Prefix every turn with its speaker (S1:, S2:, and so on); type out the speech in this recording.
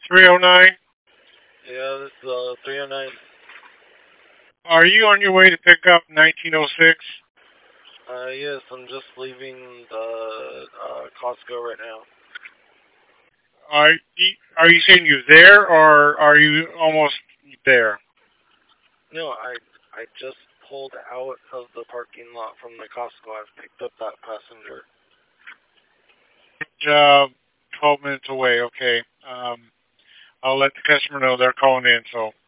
S1: 309.
S2: Yeah, this is 309.
S1: Are you on your way to pick up 1906?
S2: Yes, I'm just leaving the Costco right now.
S1: Are you saying you're there, or are you almost there?
S2: No, I just pulled out of the parking lot from the Costco. I've picked up that passenger.
S1: Uh, 12 minutes away. Okay. I'll let the customer know they're calling in. So